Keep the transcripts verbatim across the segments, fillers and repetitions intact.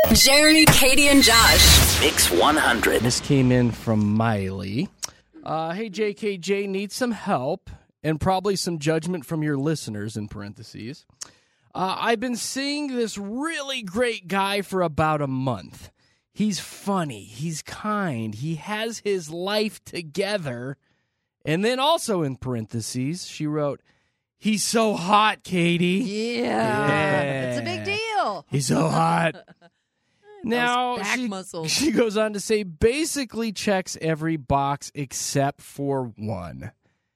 Jeremy, Katie, and Josh. Mix one hundred. This came in from Miley. Uh, hey, J K J, need some help and probably some judgment from your listeners, in parentheses. Uh, I've been seeing this really great guy for about a month. He's funny. He's kind. He has his life together. And then also in parentheses, she wrote, he's so hot, Katie. Yeah. Yeah. It's a big deal. He's so hot. Now, back she, muscles. she goes on to say, basically checks every box except for one.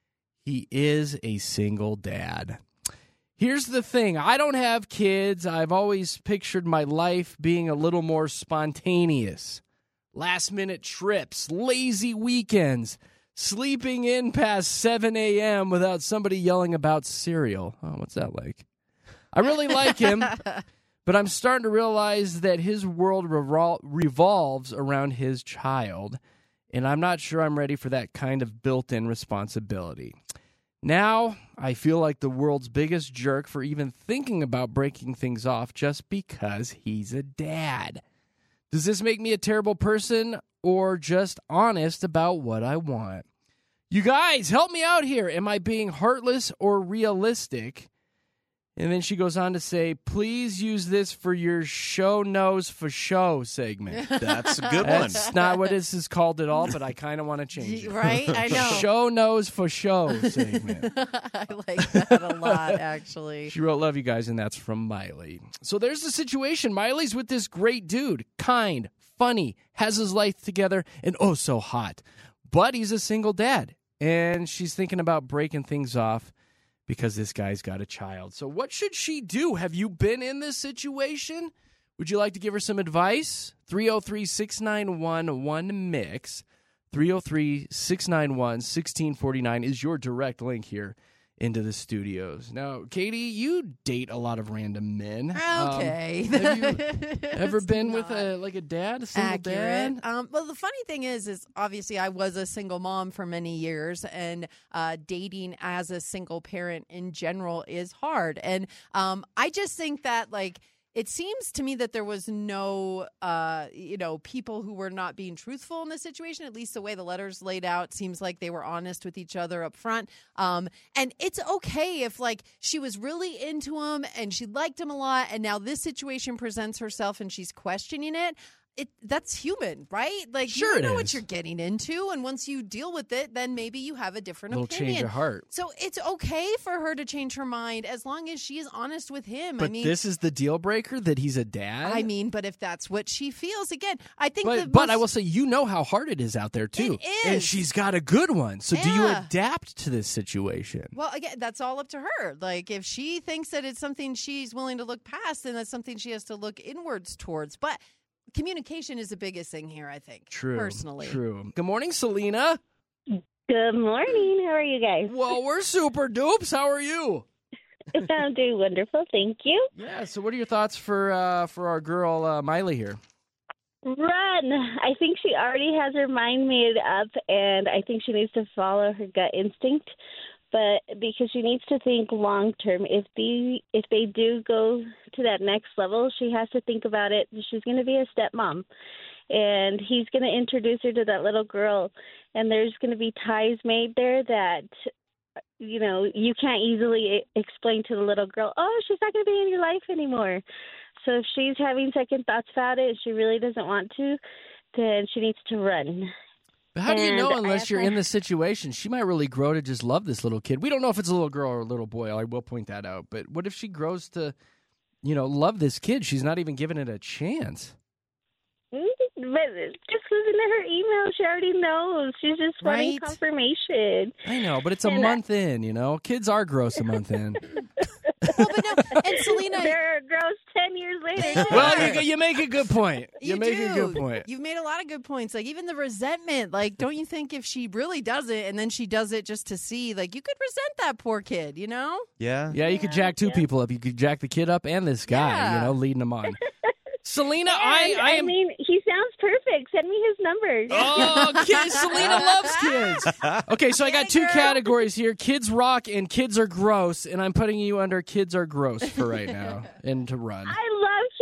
He is a single dad. Here's the thing. I don't have kids. I've always pictured my life being a little more spontaneous. Last-minute trips, lazy weekends, sleeping in past seven a.m. without somebody yelling about cereal. Oh, what's that like? I really like him. But I'm starting to realize that his world revol- revolves around his child, and I'm not sure I'm ready for that kind of built-in responsibility. Now, I feel like the world's biggest jerk for even thinking about breaking things off just because he's a dad. Does this make me a terrible person or just honest about what I want? You guys, help me out here. Am I being heartless or realistic? And then she goes on to say, please use this for your show knows for show segment. That's a good one. That's not what this is called at all, but I kind of want to change it. Right? I know. Show knows for show segment. I like that a lot, actually. She wrote, love you guys, and that's from Miley. So there's the situation. Miley's with this great dude, kind, funny, has his life together, and oh so hot. But he's a single dad, and she's thinking about breaking things off because this guy's got a child. So what should she do? Have you been in this situation? Would you like to give her some advice? three oh three, six nine one, one mix. three oh three, six nine one, one six four nine is your direct link here into the studios. Now, Katie, you date a lot of random men. Okay. Um, have you ever It's been with not a like a dad, a single accurate. dad? Um, well, the funny thing is, is obviously I was a single mom for many years, and uh, dating as a single parent in general is hard. And um, I just think that, like, it seems to me that there was no, uh, you know, people who were not being truthful in this situation. At least the way the letters laid out seems like they were honest with each other up front. Um, and it's okay if, like, she was really into him and she liked him a lot, and now this situation presents herself and she's questioning it. It that's human, right? Like, Sure you it know is. what you're getting into, and once you deal with it, then maybe you have a different A little opinion. change of heart. So it's okay for her to change her mind as long as she is honest with him. But I mean, this is the deal breaker, that he's a dad? I mean, but if that's what she feels, again, I think But, that but I most- will say, you know how hard it is out there, too. It And is. she's got a good one. So do you Yeah. adapt to this situation? Well, again, that's all up to her. Like, if she thinks that it's something she's willing to look past, then that's something she has to look inwards towards. But communication is the biggest thing here, I think. True. Personally. True. Good morning, Selena. Good morning. How are you guys? Well, we're super dupes. How are you? I'm doing wonderful. Thank you. Yeah, so what are your thoughts for uh, for our girl uh, Miley here? Run. I think she already has her mind made up, and I think she needs to follow her gut instinct. But because she needs to think long term, if they if they do go to that next level, she has to think about it. She's going to be a stepmom, and he's going to introduce her to that little girl, and there's going to be ties made there that, you know, you can't easily explain to the little girl, oh, she's not going to be in your life anymore. So if she's having second thoughts about it, she really doesn't want to, then she needs to run. But how do you And know I unless you're have- in the situation? She might really grow to just love this little kid. We don't know if it's a little girl or a little boy. I will point that out. But what if she grows to, you know, love this kid? She's not even giving it a chance. But just listen to her email. She already knows. She's just wanting Right? confirmation. I know, but it's a And I- month in, you know? Kids are gross a month in. Well, but no, and Selena, They're gross ten years later. Well, you, you make a good point. You, You make do. a good point. You've made a lot of good points. Like, even the resentment. Like, don't you think if she really does it and then she does it just to see, like, you could resent that poor kid, you know? Yeah. Yeah, you could jack two yeah. people up. You could jack the kid up and this guy, Yeah. you know, leading them on. Selena, And, I, I am. mean, he sounds perfect. Send me his number. Oh, kids. Selena loves kids. Okay, so I got two Hey, girl. categories here. Kids rock and kids are gross, and I'm putting you under kids are gross for right now and to run. I love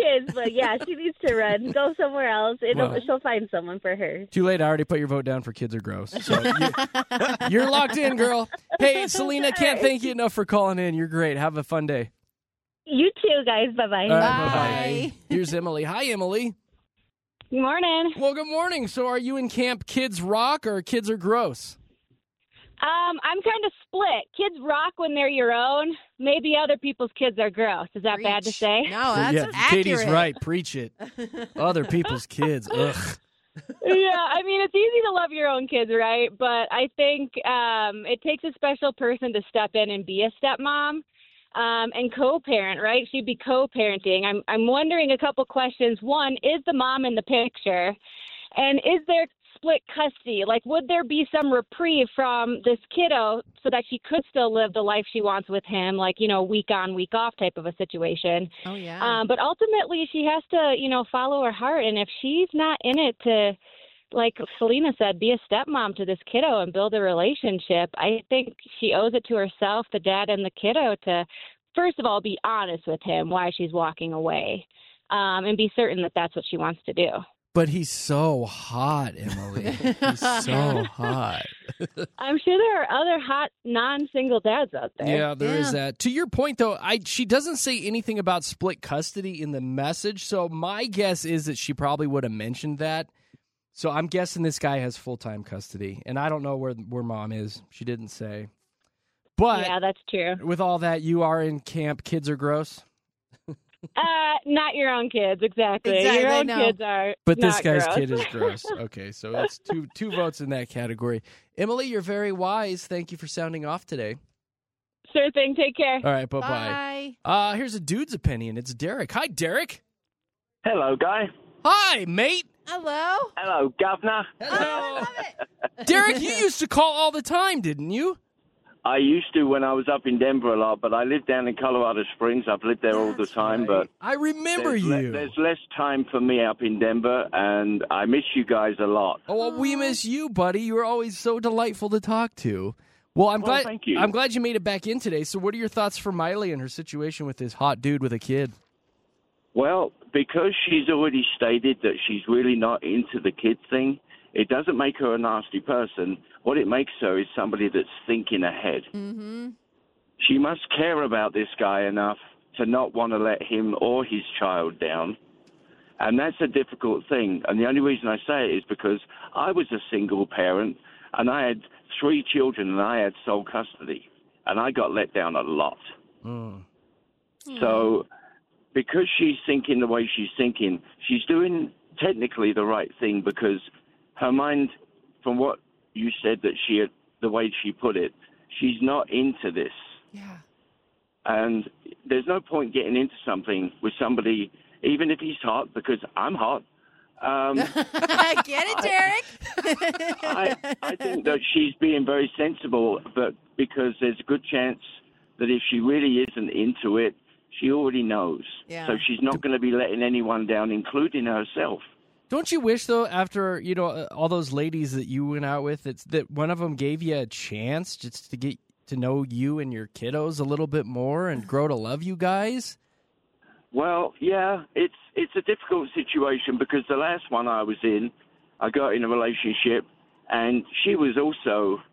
kids, but yeah, she needs to run. Go somewhere else. It'll, Well. she'll find someone for her. Too late. I already put your vote down for kids are gross. So you're, you're locked in, girl. Hey, Selena, can't thank you enough for calling in. You're great. Have a fun day. You too, guys. Bye-bye. All right, Bye. bye-bye. Here's Emily. Hi, Emily. Good morning. Well, good morning. So are you in camp Kids Rock or Kids Are Gross? Um, I'm kind of split. Kids rock when they're your own. Maybe other people's kids are gross. Is that bad to Preach. say? No, that's yeah, accurate. Katie's right. Preach it. Other people's kids. Ugh. Yeah, I mean, it's easy to love your own kids, right? But I think um, it takes a special person to step in and be a stepmom um, and co-parent, right? She'd be co-parenting. I'm, I'm wondering a couple questions. One, is the mom in the picture? And is there split custody? Like, would there be some reprieve from this kiddo so that she could still live the life she wants with him, like, you know, week on, week off type of a situation? Oh, yeah. Um, but ultimately, she has to, you know, follow her heart. And if she's not in it to, like Selena said, be a stepmom to this kiddo and build a relationship, I think she owes it to herself, the dad and the kiddo, to, first of all, be honest with him why she's walking away um, and be certain that that's what she wants to do. But he's so hot, Emily. He's so hot. I'm sure there are other hot non-single dads out there. Yeah, there is Yeah. that. To your point, though, I she doesn't say anything about split custody in the message, so my guess is that she probably would have mentioned that. So I'm guessing this guy has full-time custody, and I don't know where where mom is. She didn't say. But Yeah, that's true. with all that, you are in camp. Kids are gross. Uh, not your own kids, exactly. Exactly, Your own no. kids are But this not guy's gross. kid is gross. Okay, so that's two two votes in that category. Emily, you're very wise. Thank you for sounding off today. Sure thing. Take care. All right, bye-bye. Bye. Uh, here's a dude's opinion. It's Derek. Hi, Derek. Hello, guy. Hi, mate. Hello. Hello, governor. Hello. Love it. Derek, you used to call all the time, didn't you? I used to when I was up in Denver a lot, but I live down in Colorado Springs. I've lived there all the time, but I remember there's, le- you. there's less time for me up in Denver, and I miss you guys a lot. Oh, well, we miss you, buddy. You were always so delightful to talk to. Well, I'm Well, glad. thank you. I'm glad you made it back in today. So, what are your thoughts for Miley and her situation with this hot dude with a kid? Well, because she's already stated that she's really not into the kid thing, it doesn't make her a nasty person. What it makes her is somebody that's thinking ahead. Mm-hmm. She must care about this guy enough to not want to let him or his child down. And that's a difficult thing. And the only reason I say it is because I was a single parent and I had three children and I had sole custody. And I got let down a lot. Mm. So because she's thinking the way she's thinking, she's doing technically the right thing because her mind, from what you said that she had, the way she put it, she's not into this. Yeah. And there's no point getting into something with somebody, even if he's hot, because I'm hot. Um, Get it, Derek? I, I think that she's being very sensible, but because there's a good chance that if she really isn't into it, she already knows. Yeah. So she's not going to be letting anyone down, including herself. Don't you wish, though, after you know uh, all those ladies that you went out with, it's that one of them gave you a chance just to get to know you and your kiddos a little bit more and grow to love you guys? Well, yeah, it's it's a difficult situation because the last one I was in, I got in a relationship, and she was also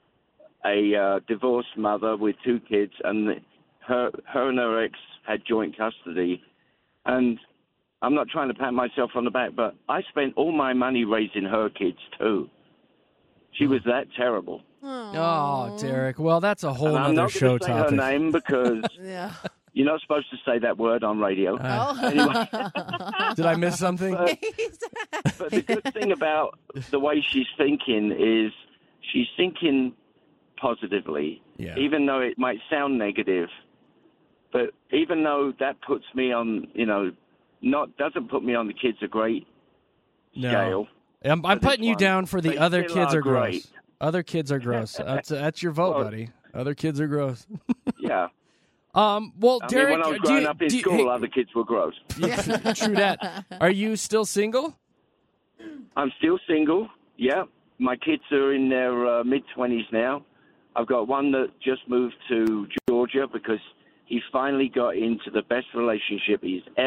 a uh, divorced mother with two kids, and her her and her ex had joint custody. And I'm not trying to pat myself on the back, but I spent all my money raising her kids too. She was that terrible. Oh, Derek. Well, that's a whole And I'm other not show going to say topic. her name because Yeah. you're not supposed to say that word on radio. Uh, Oh. Anyway. Did I miss something? But, but the good thing about the way she's thinking is she's thinking positively, Yeah. even though it might sound negative. But even though that puts me on, you know, not doesn't put me on the kids are great No. scale. I'm, I'm for this putting you one. down for the They other still kids are are gross. great. Other kids are gross. That's that's your vote, Well- buddy. Other kids are gross. Yeah. Um. Well, I Derek, mean, when I was do growing you- up in do you- school, hey, other kids were gross. true that. Are you still single? I'm still single. Yeah. My kids are in their uh, mid-twenties now. I've got one that just moved to Georgia because he finally got into the best relationship he's ever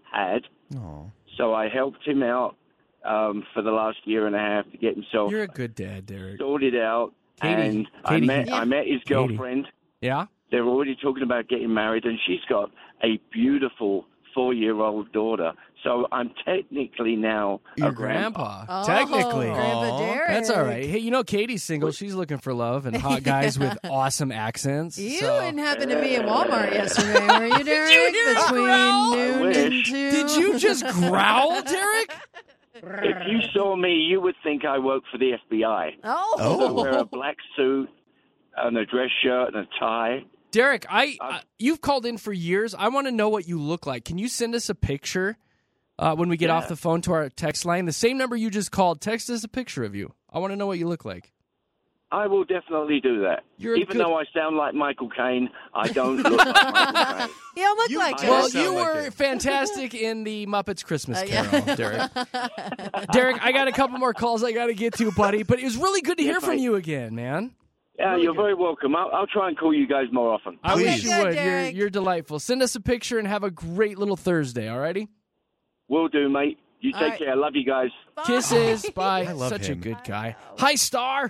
had. Aw. So I helped him out um, for the last year and a half to get himself You're a good dad, Derek. sorted out. Katie, and I Katie, met yeah. I met his Katie. girlfriend. Yeah? They're already talking about getting married, and she's got a beautiful four-year-old daughter. So I'm technically now Your a grandpa. grandpa. Oh, Technically. Grandpa Aw, Derek. That's all right. Hey, you know, Katie's single. She's looking for love and hot guys with awesome accents. You so- didn't happen to be in Walmart yesterday, were you, Derek? hear that Between growl? noon I and wish. two. Did you just growl, Derek? If you saw me, you would think I work for the F B I. Oh. I wear a black suit and a dress shirt and a tie. Derek, I uh, you've called in for years. I want to know what you look like. Can you send us a picture uh, when we get Yeah. off the phone to our text line? The same number you just called. Text us a picture of you. I want to know what you look like. I will definitely do that. You're a Even good- though I sound like Michael Caine, I don't look like Michael Caine. You don't look You- like I Well, it. sound you like were it. fantastic in the Muppets Christmas Uh, Carol, yeah. Derek. Derek, I got a couple more calls I got to get to, buddy. But it was really good to hear Yes, from mate. you again, man. Yeah, you're very welcome. I'll, I'll try and call you guys more often. I Please. wish you Good, would. You're, Derek. you're delightful. Send us a picture and have a great little Thursday, all righty? Will do, mate. You All take right. care. Love you guys. Kisses. Bye. I love Such him. a good guy. Hi, Star.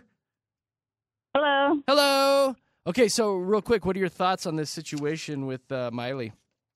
Hello. Hello. Okay, so real quick, what are your thoughts on this situation with uh, Miley?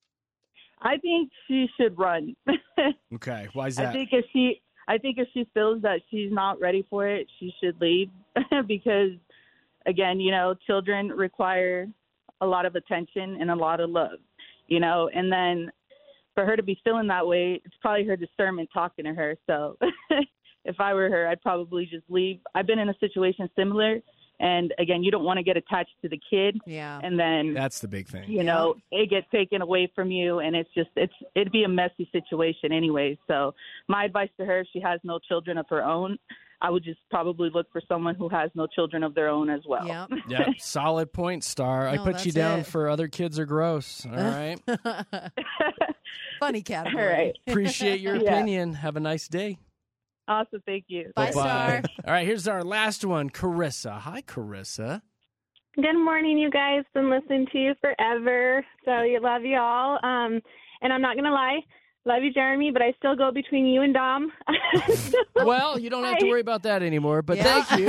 I think she should run. Okay, why is I that? think if she, I think if she feels that she's not ready for it, she should leave because, again, you know, children require a lot of attention and a lot of love, you know, and then for her to be feeling that way, it's probably her discernment talking to her. So if I were her, I'd probably just leave. I've been in a situation similar. And again, you don't want to get attached to the kid. Yeah. And then, That's the big thing. you know, it gets taken away from you. And it's just, it's, it'd be a messy situation anyway. So my advice to her, if she has no children of her own, I would just probably look for someone who has no children of their own as well. Yeah. Yeah, solid point, Star. I No, put you that's down it. for other kids are gross. All right. Funny All category. right. Appreciate your Yeah. opinion. Have a nice day. Awesome. Thank you. Bye, Bye-bye. Star. All right, here's our last one, Carissa. Hi, Carissa. Good morning, you guys. Been listening to you forever, so you love you all. Um, and I'm not gonna lie, love you, Jeremy, but I still go between you and Dom. Well, you don't have to I- worry about that anymore, but Yeah. thank you.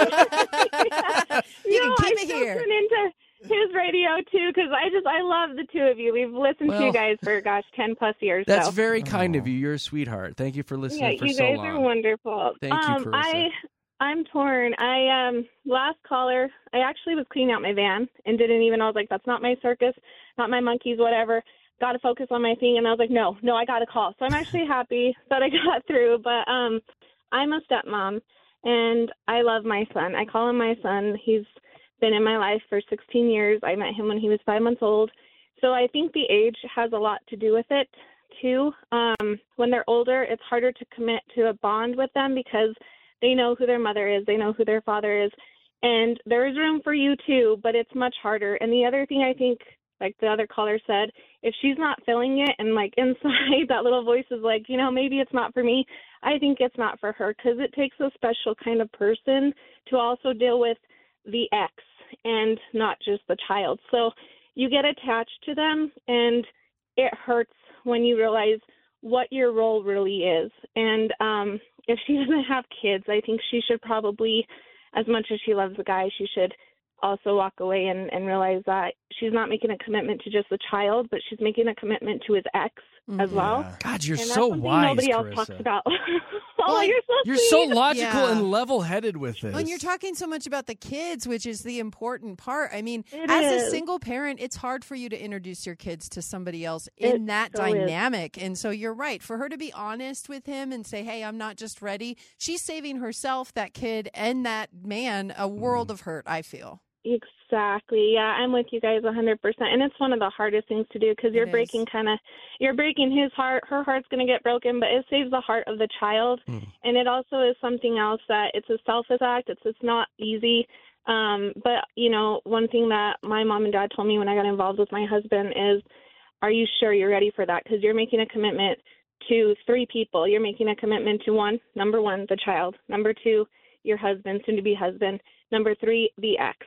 You can No, keep I it still here. Tune into his radio too, because I just I love the two of you. We've listened to Well, you guys for gosh ten plus years. That's so. very kind of you. You're a sweetheart. Thank you for listening Yeah, for you so guys long. are wonderful. Thank you, um, Carissa. I I'm torn. I um last caller, I actually was cleaning out my van and didn't even I was like, that's not my circus, not my monkeys, whatever. Got to focus on my thing, and I was like, no, no, I got to call. So I'm actually happy that I got through. But um, I'm a stepmom, and I love my son. I call him my son. He's been in my life for sixteen years. I met him when he was five months old. So I think the age has a lot to do with it too. Um, when they're older, it's harder to commit to a bond with them because they know who their mother is, they know who their father is, and there is room for you too, but it's much harder. And the other thing I think, like the other caller said, if she's not feeling it and like inside that little voice is like, you know, maybe it's not for me, I think it's not for her because it takes a special kind of person to also deal with the ex and not just the child. So you get attached to them and it hurts when you realize what your role really is. And um, if she doesn't have kids, I think she should probably, as much as she loves the guy, she should also walk away and, and realize that she's not making a commitment to just the child, but she's making a commitment to his ex as well. Yeah. God, you're And that's so something wise, nobody else Carissa. talks about. oh, Well, you're so You're sweet. so logical Yeah. and level-headed with this. When you're talking so much about the kids, which is the important part, I mean, It as a is. single parent, it's hard for you to introduce your kids to somebody else in It that so is. dynamic. And so you're right. For her to be honest with him and say, hey, I'm not just ready, she's saving herself, that kid, and that man a world of hurt, I feel. Exactly. Yeah, I'm with you guys one hundred percent. And it's one of the hardest things to do because you're It breaking is. kind of, you're breaking his heart. Her heart's going to get broken, but it saves the heart of the child. Mm. And it also is something else that it's a selfless act. It's it's not easy. Um, but, you know, one thing that my mom and dad told me when I got involved with my husband is, are you sure you're ready for that? Because you're making a commitment to three people. You're making a commitment to one, number one, the child. Number two, your husband, soon to be husband. Number three, the ex.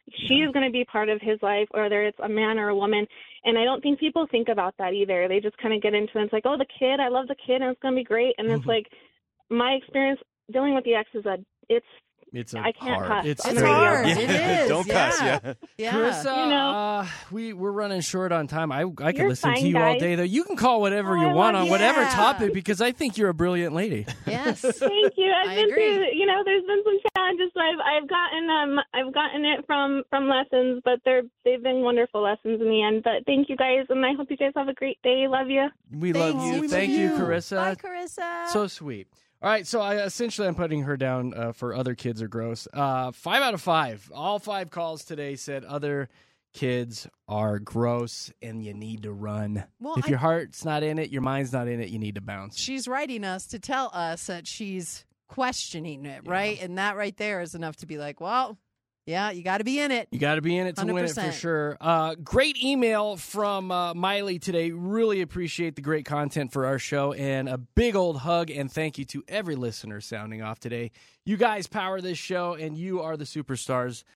She is going to be part of his life, whether it's a man or a woman. And I don't think people think about that either. They just kind of get into it. It's like, oh, the kid, I love the kid, and it's going to be great. And it's like, my experience dealing with the ex is that it's, It's a I can't hard. cuss. It's on It's the radio. hard. Yeah. It is. Don't yeah. cuss, yeah. Yeah. Carissa, You know. uh, we we're running short on time. I I could You're listen to fine, you all guys. day though. You can call whatever Oh, you I want love on you. whatever Yeah. topic because I think you're a brilliant lady. Yes. Thank you. I've I been agree. through, you know, there's been some challenges. So I've I've gotten um I've gotten it from from lessons, but they're they've been wonderful lessons in the end. But thank you guys, and I hope you guys have a great day. Love you. We Thank love you. you. Thank you, Carissa. Bye, Carissa. So sweet. All right, so I essentially I'm putting her down uh, for other kids are gross. Uh, five out of five. All five calls today said other kids are gross and you need to run. Well, if I- your heart's not in it, your mind's not in it, you need to bounce. she's writing us to tell us that she's questioning it, right? And that right there is enough to be like, well, yeah, you got to be in it. You got to be in it to win it for one hundred percent. sure. Uh, great email from uh, Miley today. Really appreciate the great content for our show. And a big old hug and thank you to every listener sounding off today. You guys power this show, and you are the superstars